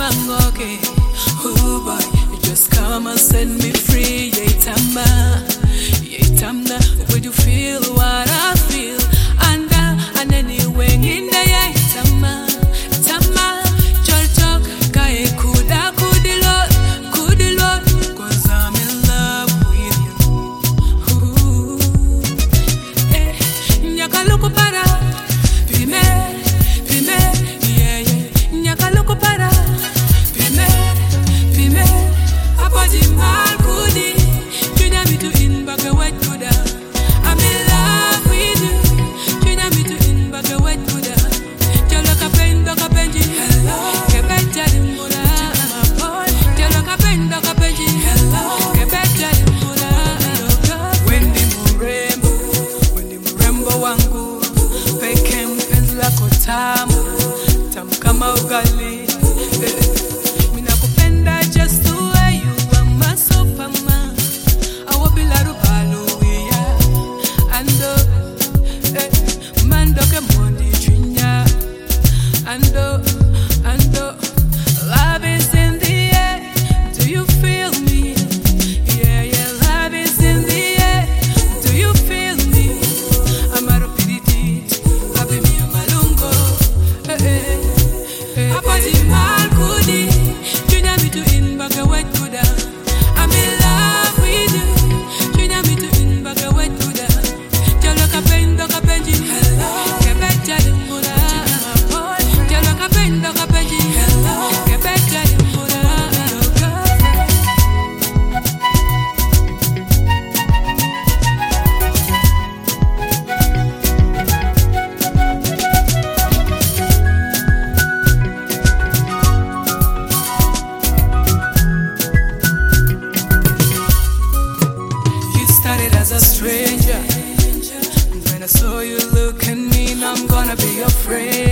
okay. Oh boy, you just come and set me free. Yetama, Yetamna, would you feel what I feel? And anyway in the Yetama, Tama, Joltok, Kae Kuda, Kudilot, 'cause I'm in love with you. Ooh, Nyakaluku para, Pime, yeah, Nyakaluku para. I'm in love with you. Wangu peke mpenzi lako tamu kama ugali. Mina kupenda just the way you are, my superman. Awo bila rubalo yeah. Ando mando ke mondi chinya. Ando love is in the air. Do you feel me? Yeah, love is in the air. Do you feel me? Amaro piditi, happy me malungo. Apati malkudi, junya mi tu in baga wet kuda. I'm in love with you, junya mi tu in baga wet kuda. Jalo kapendo kapenji, hello. Kebeja dimura, jalo kapendo kapenji, hello. Kebeja dimura, as a stranger, and when I saw you look at me, now I'm gonna be your friend.